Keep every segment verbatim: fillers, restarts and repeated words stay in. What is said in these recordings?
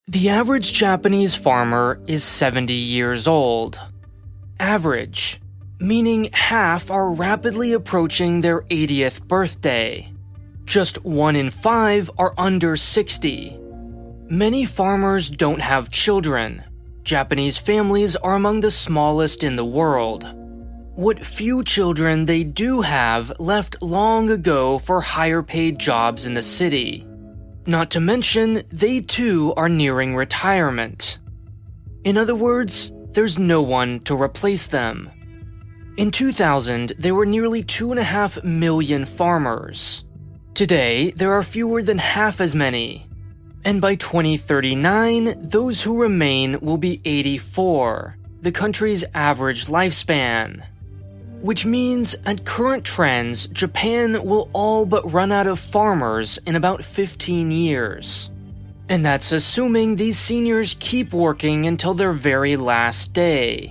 The average Japanese farmer is seventy years old. Average, meaning half are rapidly approaching their eightieth birthday. Just one in five are under sixty. Many farmers don't have children. Japanese families are among the smallest in the world. What few children they do have left long ago for higher paid jobs in the city. Not to mention, they too are nearing retirement. In other words, there's no one to replace them. In two thousand, there were nearly two and a half million farmers. Today, there are fewer than half as many. And by twenty thirty-nine, those who remain will be eighty-four, the country's average lifespan. Which means, at current trends, Japan will all but run out of farmers in about fifteen years. And that's assuming these seniors keep working until their very last day.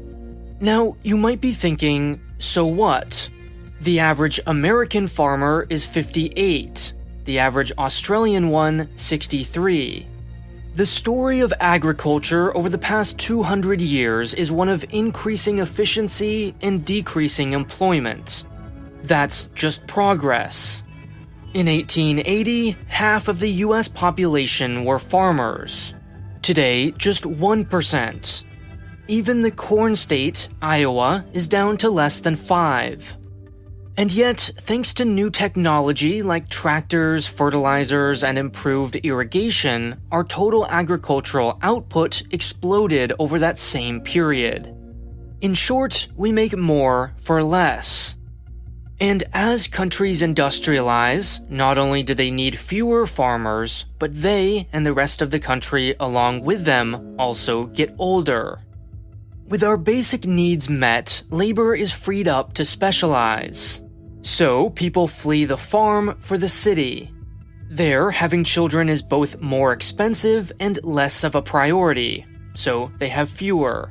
Now, you might be thinking, so what? The average American farmer is fifty-eight, the average Australian one, sixty-three. The story of agriculture over the past two hundred years is one of increasing efficiency and decreasing employment. That's just progress. In eighteen eighty, half of the U S population were farmers. Today, just one percent. Even the corn state, Iowa, is down to less than five. And yet, thanks to new technology like tractors, fertilizers, and improved irrigation, our total agricultural output exploded over that same period. In short, we make more for less. And as countries industrialize, not only do they need fewer farmers, but they and the rest of the country along with them also get older. With our basic needs met, labor is freed up to specialize. So, people flee the farm for the city. There, having children is both more expensive and less of a priority, so they have fewer.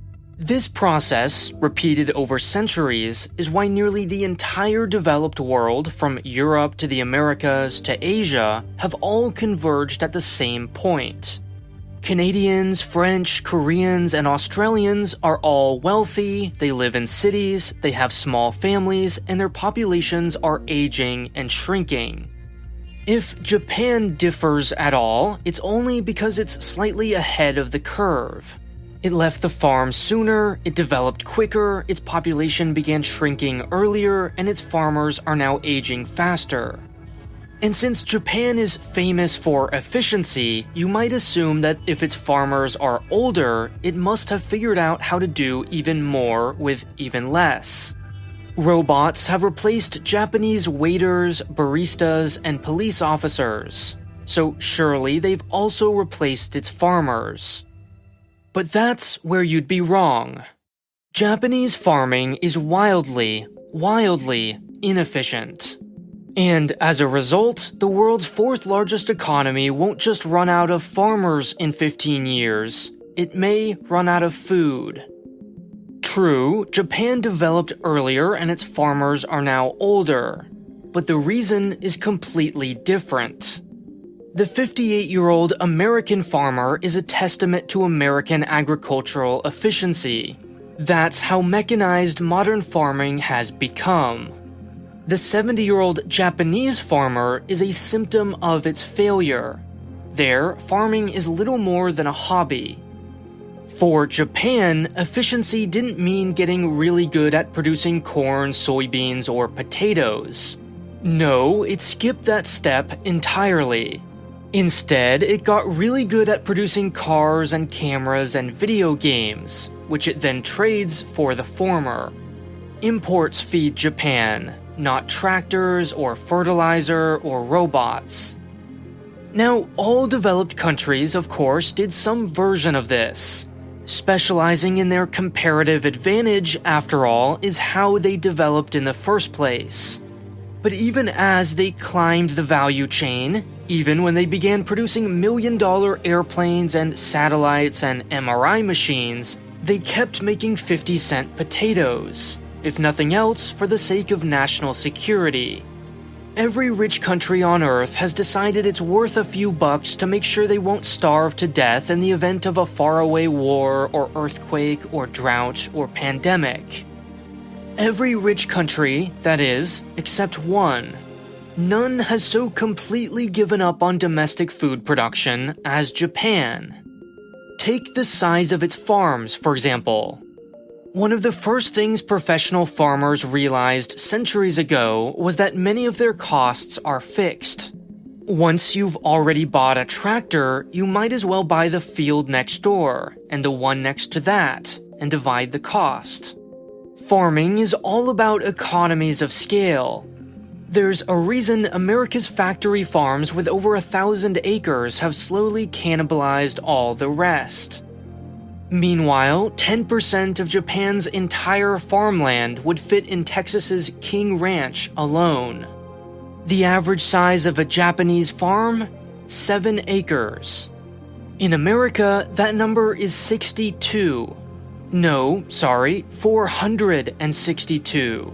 This process, repeated over centuries, is why nearly the entire developed world, from Europe to the Americas to Asia, have all converged at the same point. Canadians, French, Koreans, and Australians are all wealthy, they live in cities, they have small families, and their populations are aging and shrinking. If Japan differs at all, it's only because it's slightly ahead of the curve. It left the farm sooner, it developed quicker, its population began shrinking earlier, and its farmers are now aging faster. And since Japan is famous for efficiency, you might assume that if its farmers are older, it must have figured out how to do even more with even less. Robots have replaced Japanese waiters, baristas, and police officers, so surely they've also replaced its farmers. But that's where you'd be wrong. Japanese farming is wildly, wildly inefficient. And as a result, the world's fourth largest economy won't just run out of farmers in fifteen years, it may run out of food. True, Japan developed earlier and its farmers are now older, but the reason is completely different. The fifty-eight-year-old American farmer is a testament to American agricultural efficiency. That's how mechanized modern farming has become. The seventy-year-old Japanese farmer is a symptom of its failure. There, farming is little more than a hobby. For Japan, efficiency didn't mean getting really good at producing corn, soybeans, or potatoes. No, it skipped that step entirely. Instead, it got really good at producing cars and cameras and video games, which it then trades for the former. Imports feed Japan, not tractors or fertilizer or robots. Now, all developed countries, of course, did some version of this. Specializing in their comparative advantage, after all, is how they developed in the first place. But even as they climbed the value chain, even when they began producing million-dollar airplanes and satellites and M R I machines, they kept making fifty-cent potatoes. If nothing else, for the sake of national security. Every rich country on Earth has decided it's worth a few bucks to make sure they won't starve to death in the event of a faraway war or earthquake or drought or pandemic. Every rich country, that is, except one. None has so completely given up on domestic food production as Japan. Take the size of its farms, for example. One of the first things professional farmers realized centuries ago was that many of their costs are fixed. Once you've already bought a tractor, you might as well buy the field next door, and the one next to that, and divide the cost. Farming is all about economies of scale. There's a reason America's factory farms with over a thousand acres have slowly cannibalized all the rest. Meanwhile, ten percent of Japan's entire farmland would fit in Texas's King Ranch alone. The average size of a Japanese farm? Seven acres. In America, that number is sixty-two. No, sorry, four hundred sixty-two.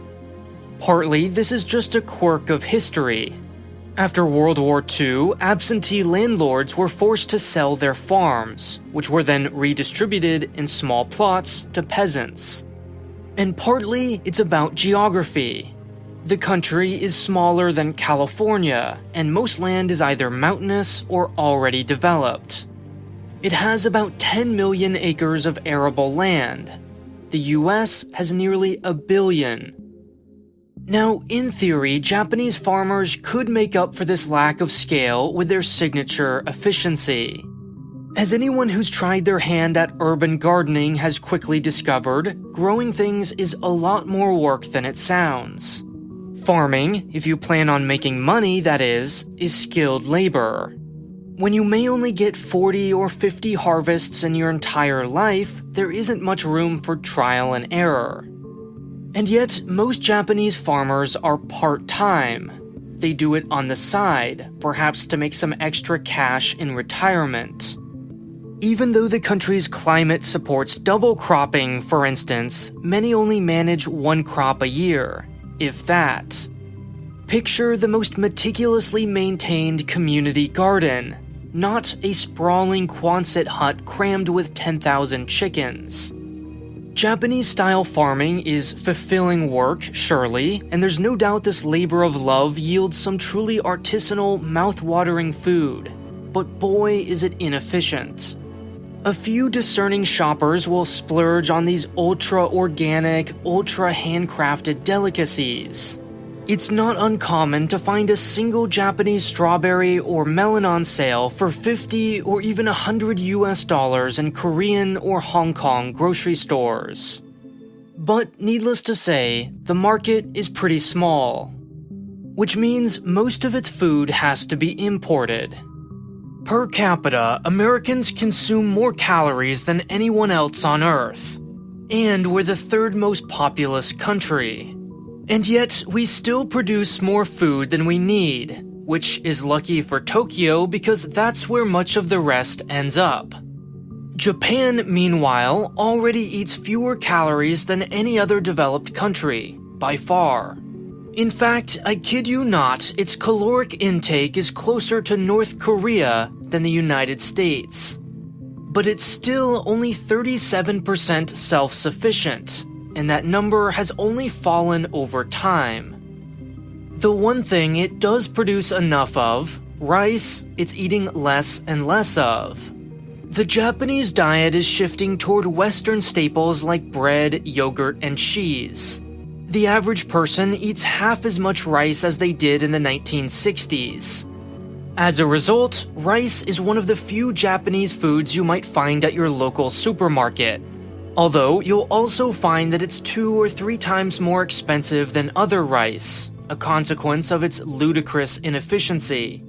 Partly, this is just a quirk of history. After World War Two, absentee landlords were forced to sell their farms, which were then redistributed in small plots to peasants. And partly, it's about geography. The country is smaller than California, and most land is either mountainous or already developed. It has about ten million acres of arable land. The U S has nearly a billion. Now, in theory, Japanese farmers could make up for this lack of scale with their signature efficiency. As anyone who's tried their hand at urban gardening has quickly discovered, growing things is a lot more work than it sounds. Farming, if you plan on making money, that is, is skilled labor. When you may only get forty or fifty harvests in your entire life, there isn't much room for trial and error. And yet, most Japanese farmers are part-time. They do it on the side, perhaps to make some extra cash in retirement. Even though the country's climate supports double cropping, for instance, many only manage one crop a year, if that. Picture the most meticulously maintained community garden, not a sprawling Quonset hut crammed with ten thousand chickens. Japanese-style farming is fulfilling work, surely, and there's no doubt this labor of love yields some truly artisanal, mouth-watering food. But boy, is it inefficient. A few discerning shoppers will splurge on these ultra-organic, ultra-handcrafted delicacies. It's not uncommon to find a single Japanese strawberry or melon on sale for fifty or even one hundred U S dollars in Korean or Hong Kong grocery stores. But needless to say, the market is pretty small, which means most of its food has to be imported. Per capita, Americans consume more calories than anyone else on Earth, and we're the third most populous country. And yet, we still produce more food than we need, which is lucky for Tokyo because that's where much of the rest ends up. Japan, meanwhile, already eats fewer calories than any other developed country, by far. In fact, I kid you not, its caloric intake is closer to North Korea than the United States. But it's still only thirty-seven percent self-sufficient, and that number has only fallen over time. The one thing it does produce enough of, rice, it's eating less and less of. The Japanese diet is shifting toward Western staples like bread, yogurt, and cheese. The average person eats half as much rice as they did in the nineteen sixties. As a result, rice is one of the few Japanese foods you might find at your local supermarket. Although, you'll also find that it's two or three times more expensive than other rice, a consequence of its ludicrous inefficiency.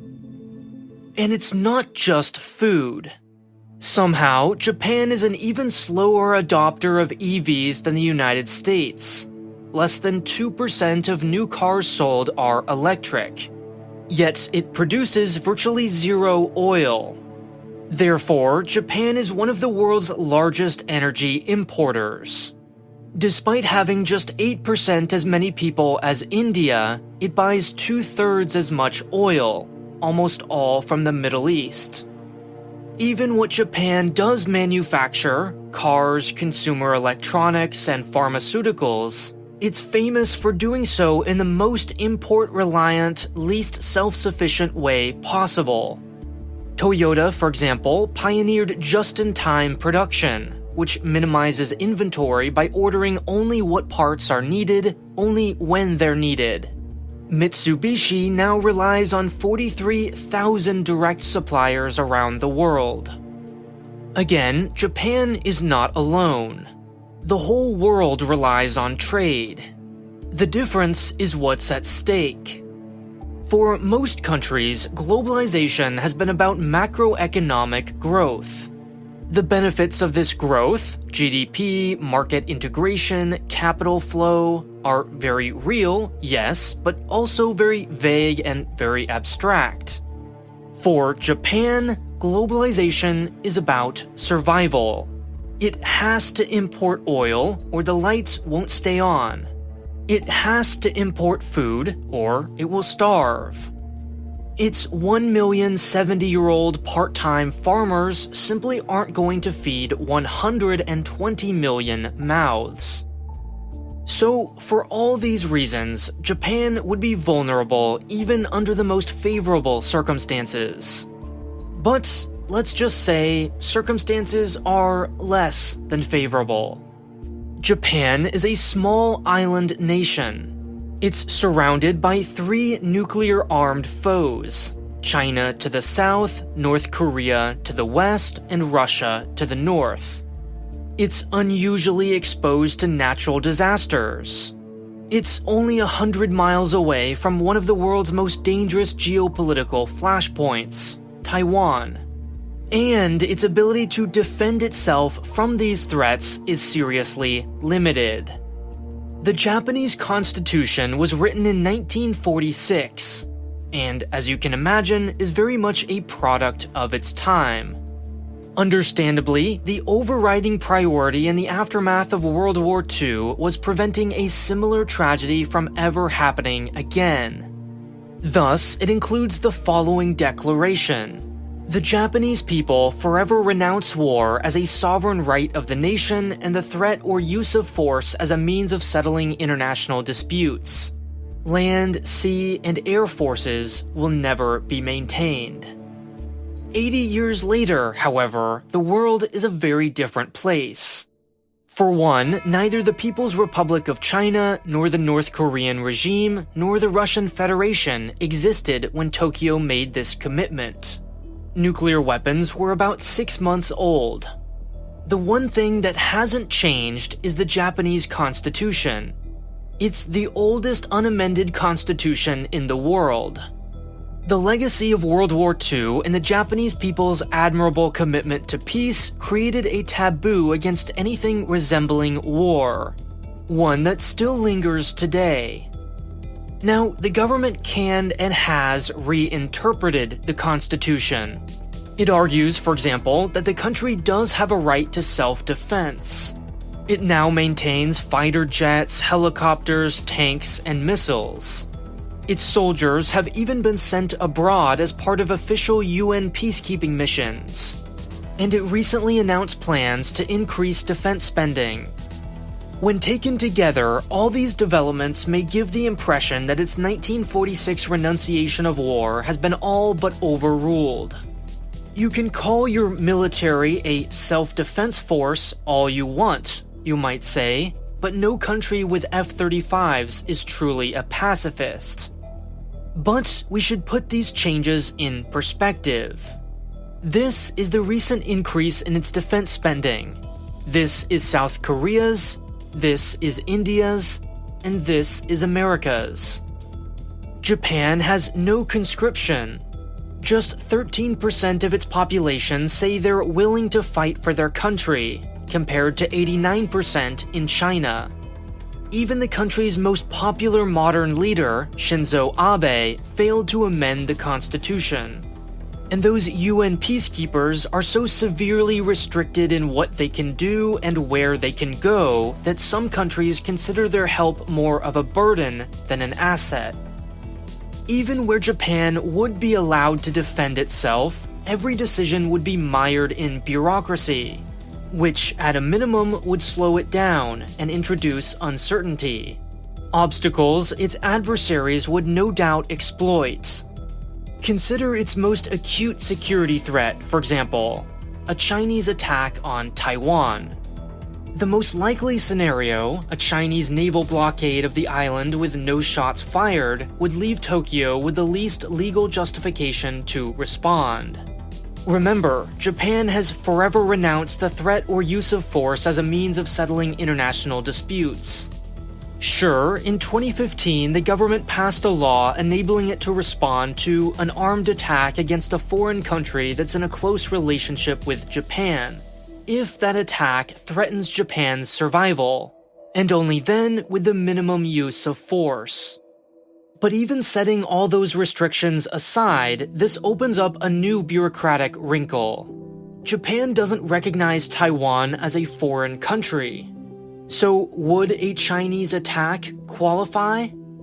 And it's not just food. Somehow, Japan is an even slower adopter of E Vs than the United States. Less than two percent of new cars sold are electric. Yet, it produces virtually zero oil. Therefore, Japan is one of the world's largest energy importers. Despite having just eight percent as many people as India, it buys two-thirds as much oil, almost all from the Middle East. Even what Japan does manufacture, cars, consumer electronics, and pharmaceuticals, it's famous for doing so in the most import-reliant, least self-sufficient way possible. Toyota, for example, pioneered just-in-time production, which minimizes inventory by ordering only what parts are needed, only when they're needed. Mitsubishi now relies on forty-three thousand direct suppliers around the world. Again, Japan is not alone. The whole world relies on trade. The difference is what's at stake. For most countries, globalization has been about macroeconomic growth. The benefits of this growth, G D P, market integration, capital flow, are very real, yes, but also very vague and very abstract. For Japan, globalization is about survival. It has to import oil, or the lights won't stay on. It has to import food, or it will starve. Its one million seventy-year-old part-time farmers simply aren't going to feed one hundred twenty million mouths. So, for all these reasons, Japan would be vulnerable even under the most favorable circumstances. But, let's just say, circumstances are less than favorable. Japan is a small island nation. It's surrounded by three nuclear-armed foes: China to the south, North Korea to the west, and Russia to the north. It's unusually exposed to natural disasters. It's only a hundred miles away from one of the world's most dangerous geopolitical flashpoints, Taiwan. And its ability to defend itself from these threats is seriously limited. The Japanese Constitution was written in nineteen forty-six, and as you can imagine, is very much a product of its time. Understandably, the overriding priority in the aftermath of World War Two was preventing a similar tragedy from ever happening again. Thus, it includes the following declaration: the Japanese people forever renounce war as a sovereign right of the nation and the threat or use of force as a means of settling international disputes. Land, sea, and air forces will never be maintained. Eighty years later, however, the world is a very different place. For one, neither the People's Republic of China, nor the North Korean regime, nor the Russian Federation existed when Tokyo made this commitment. Nuclear weapons were about six months old. The one thing that hasn't changed is the Japanese Constitution. It's the oldest unamended constitution in the world. The legacy of World War Two and the Japanese people's admirable commitment to peace created a taboo against anything resembling war, one that still lingers today. Now, the government can and has reinterpreted the Constitution. It argues, for example, that the country does have a right to self-defense. It now maintains fighter jets, helicopters, tanks, and missiles. Its soldiers have even been sent abroad as part of official U N peacekeeping missions. And it recently announced plans to increase defense spending. When taken together, all these developments may give the impression that its nineteen forty-six renunciation of war has been all but overruled. You can call your military a self-defense force all you want, you might say, but no country with F thirty-fives is truly a pacifist. But we should put these changes in perspective. This is the recent increase in its defense spending. This is South Korea's, this is India's, and this is America's. Japan has no conscription. Just thirteen percent of its population say they're willing to fight for their country, compared to eighty-nine percent in China. Even the country's most popular modern leader, Shinzo Abe, failed to amend the constitution. And those U N peacekeepers are so severely restricted in what they can do and where they can go that some countries consider their help more of a burden than an asset. Even where Japan would be allowed to defend itself, every decision would be mired in bureaucracy, which at a minimum would slow it down and introduce uncertainty. Obstacles its adversaries would no doubt exploit. Consider its most acute security threat, for example, a Chinese attack on Taiwan. The most likely scenario, a Chinese naval blockade of the island with no shots fired, would leave Tokyo with the least legal justification to respond. Remember, Japan has forever renounced the threat or use of force as a means of settling international disputes. Sure, in twenty fifteen, the government passed a law enabling it to respond to an armed attack against a foreign country that's in a close relationship with Japan, if that attack threatens Japan's survival, and only then with the minimum use of force. But even setting all those restrictions aside, this opens up a new bureaucratic wrinkle. Japan doesn't recognize Taiwan as a foreign country. So, would a Chinese attack qualify?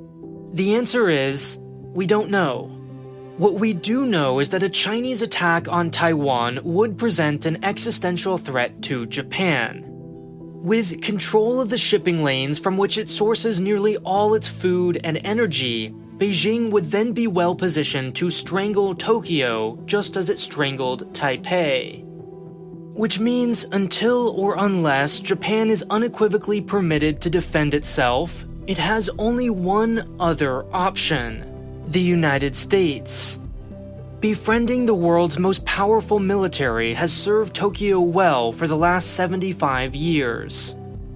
The answer is, we don't know. What we do know is that a Chinese attack on Taiwan would present an existential threat to Japan. With control of the shipping lanes from which it sources nearly all its food and energy, Beijing would then be well positioned to strangle Tokyo just as it strangled Taipei. Which means until or unless Japan is unequivocally permitted to defend itself, it has only one other option: the United States. Befriending the world's most powerful military has served Tokyo well for the last seventy-five years.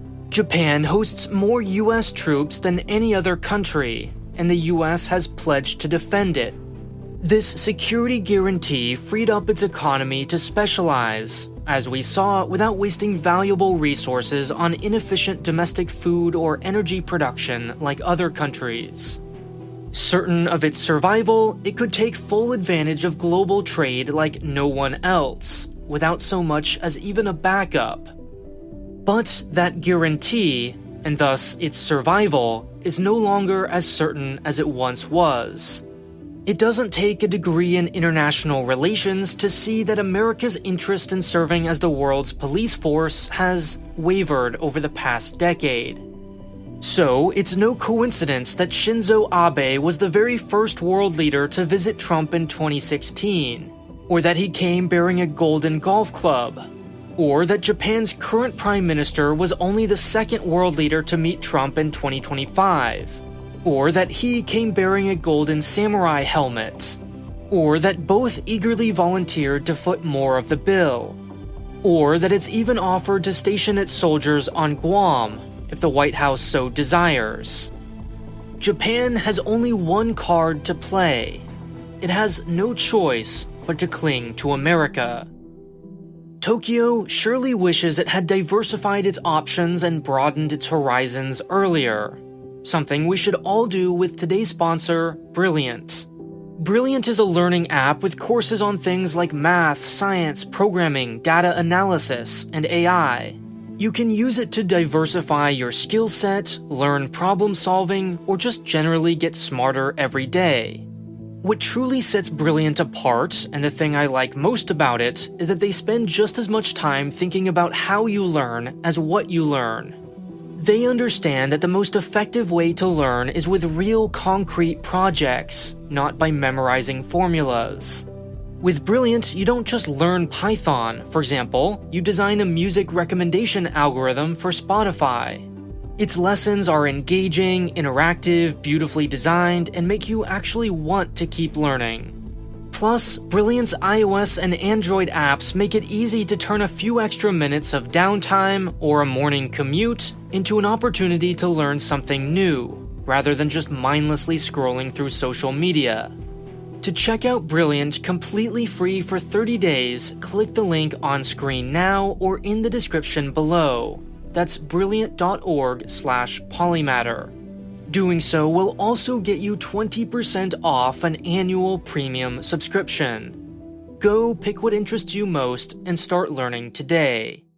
Japan hosts more U S troops than any other country, and the U S has pledged to defend it. This security guarantee freed up its economy to specialize, as we saw, without wasting valuable resources on inefficient domestic food or energy production like other countries. Certain of its survival, it could take full advantage of global trade like no one else, without so much as even a backup. But that guarantee, and thus its survival, is no longer as certain as it once was. It doesn't take a degree in international relations to see that America's interest in serving as the world's police force has wavered over the past decade. So, it's no coincidence that Shinzo Abe was the very first world leader to visit Trump in twenty sixteen, or that he came bearing a golden golf club, or that Japan's current prime minister was only the second world leader to meet Trump in twenty twenty-five, or that he came bearing a golden samurai helmet, or that both eagerly volunteered to foot more of the bill, or that it's even offered to station its soldiers on Guam, if the White House so desires. Japan has only one card to play. It has no choice but to cling to America. Tokyo surely wishes it had diversified its options and broadened its horizons earlier, something we should all do with today's sponsor, Brilliant. Brilliant is a learning app with courses on things like math, science, programming, data analysis, and A I. You can use it to diversify your skill set, learn problem solving, or just generally get smarter every day. What truly sets Brilliant apart, and the thing I like most about it, is that they spend just as much time thinking about how you learn as what you learn. They understand that the most effective way to learn is with real concrete projects, not by memorizing formulas. With Brilliant, you don't just learn Python. For example, you design a music recommendation algorithm for Spotify. Its lessons are engaging, interactive, beautifully designed, and make you actually want to keep learning. Plus, Brilliant's iOS and Android apps make it easy to turn a few extra minutes of downtime or a morning commute into an opportunity to learn something new, rather than just mindlessly scrolling through social media. To check out Brilliant completely free for thirty days, click the link on screen now or in the description below. That's brilliant.org slash polymatter. Doing so will also get you twenty percent off an annual premium subscription. Go pick what interests you most and start learning today.